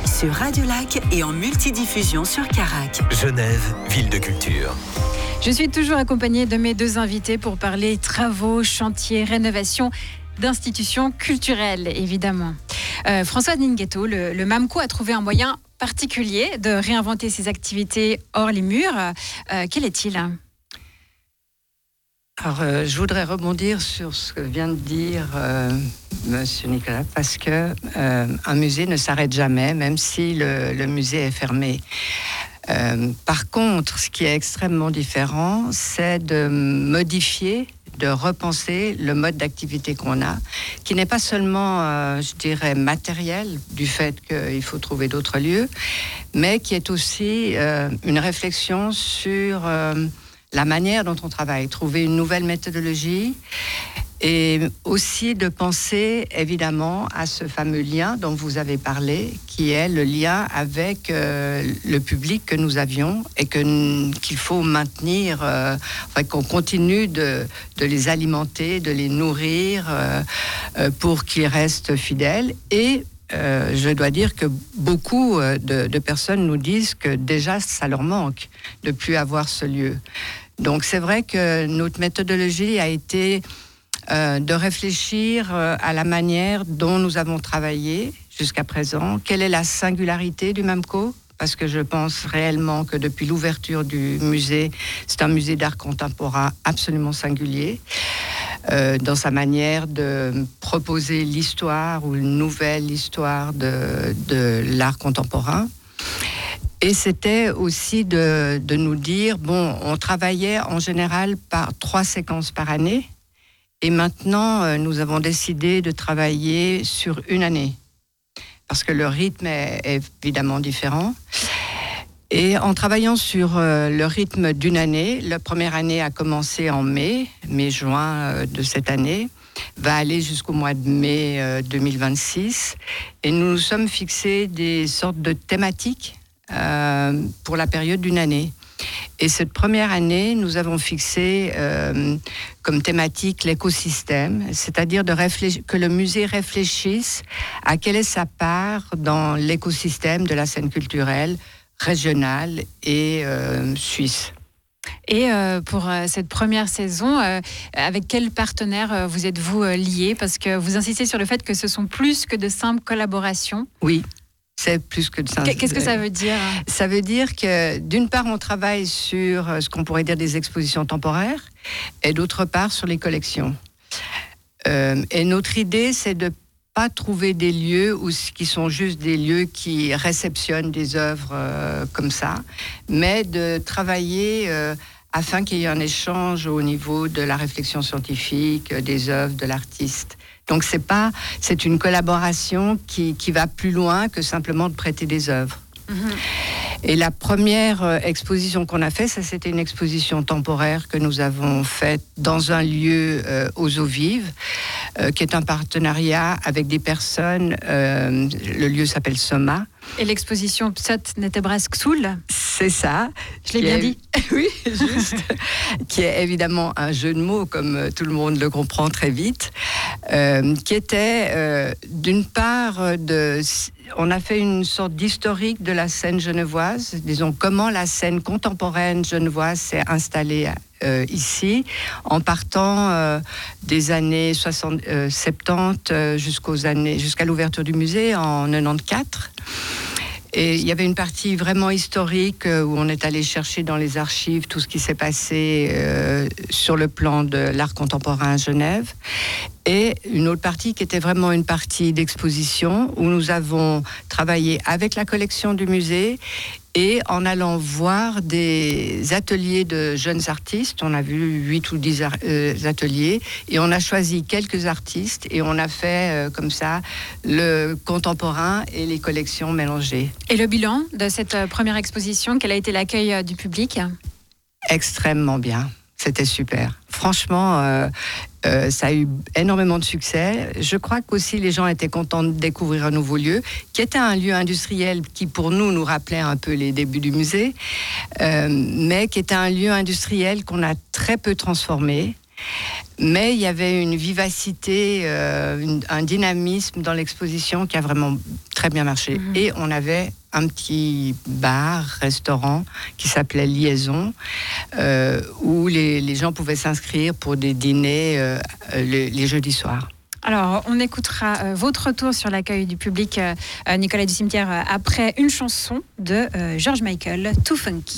sur Radio Lac et en multidiffusion sur Carac. Genève, ville de culture. Je suis toujours accompagnée de mes deux invités pour parler travaux, chantiers, rénovation d'institutions culturelles, évidemment. François Ninguetto, le MAMCO a trouvé un moyen particulier de réinventer ses activités hors les murs. Quel est-il ? Alors, je voudrais rebondir sur ce que vient de dire Monsieur Nicolas, parce que un musée ne s'arrête jamais, même si le musée est fermé. Par contre, ce qui est extrêmement différent, c'est de modifier, de repenser le mode d'activité qu'on a, qui n'est pas seulement, je dirais, matériel, du fait qu'il faut trouver d'autres lieux, mais qui est aussi une réflexion sur la manière dont on travaille, trouver une nouvelle méthodologie, et aussi de penser évidemment à ce fameux lien dont vous avez parlé, qui est le lien avec le public que nous avions et qu'il faut maintenir, qu'on continue de les alimenter, de les nourrir pour qu'ils restent fidèles. Et je dois dire que beaucoup de personnes nous disent que déjà ça leur manque de plus avoir ce lieu. Donc c'est vrai que notre méthodologie a été de réfléchir à la manière dont nous avons travaillé jusqu'à présent. Quelle est la singularité du MAMCO ? Parce que je pense réellement que depuis l'ouverture du musée, c'est un musée d'art contemporain absolument singulier dans sa manière de proposer l'histoire ou une nouvelle histoire de l'art contemporain. Et c'était aussi de nous dire, on travaillait en général par 3 séquences par année. Et maintenant, nous avons décidé de travailler sur une année. Parce que le rythme est évidemment différent. Et en travaillant sur le rythme d'une année, la première année a commencé en mai-juin de cette année, va aller jusqu'au mois de mai 2026. Et nous nous sommes fixés des sortes de thématiques pour la période d'une année. Et cette première année, nous avons fixé comme thématique l'écosystème, c'est-à-dire que le musée réfléchisse à quelle est sa part dans l'écosystème de la scène culturelle régionale et suisse. Et pour cette première saison, avec quel partenaire vous êtes-vous liés ? Parce que vous insistez sur le fait que ce sont plus que de simples collaborations. Oui. C'est plus que de ça. Qu'est-ce que ça veut dire ? Ça veut dire que, d'une part, on travaille sur ce qu'on pourrait dire des expositions temporaires, et d'autre part, sur les collections. Et notre idée, c'est de pas trouver des lieux qui sont juste des lieux qui réceptionnent des œuvres comme ça, mais de travailler afin qu'il y ait un échange au niveau de la réflexion scientifique, des œuvres, de l'artiste. Donc c'est une collaboration qui va plus loin que simplement de prêter des œuvres. Et la première exposition qu'on a faite, c'était une exposition temporaire que nous avons faite dans un lieu aux Eaux Vives, qui est un partenariat avec des personnes. Le lieu s'appelle Soma. Et l'exposition Psot Netebrask Soul ? C'est ça. Je l'ai bien dit. Oui, juste. Qui est évidemment un jeu de mots, comme tout le monde le comprend très vite. Qui était, d'une part, on a fait une sorte d'historique de la scène genevoise. Disons, comment la scène contemporaine genevoise s'est installée ici, en partant des années 70 jusqu'à l'ouverture du musée en 94. Et il y avait une partie vraiment historique où on est allé chercher dans les archives tout ce qui s'est passé sur le plan de l'art contemporain à Genève. Et une autre partie qui était vraiment une partie d'exposition où nous avons travaillé avec la collection du musée et en allant voir des ateliers de jeunes artistes. On a vu 8 ou 10 ateliers et on a choisi quelques artistes et on a fait comme ça le contemporain et les collections mélangées. Et le bilan de cette première exposition, quel a été l'accueil du public ? Extrêmement bien. C'était super. Franchement, ça a eu énormément de succès. Je crois qu'aussi les gens étaient contents de découvrir un nouveau lieu, qui était un lieu industriel qui, pour nous rappelait un peu les débuts du musée, mais qui était un lieu industriel qu'on a très peu transformé, Mais il y avait une vivacité, un dynamisme dans l'exposition qui a vraiment très bien marché. Et on avait un petit bar, restaurant qui s'appelait Liaison, où les gens pouvaient s'inscrire pour des dîners les jeudis soirs. Alors, on écoutera votre retour sur l'accueil du public, Nicolas du Cimetière, après une chanson de George Michael, Too Funky.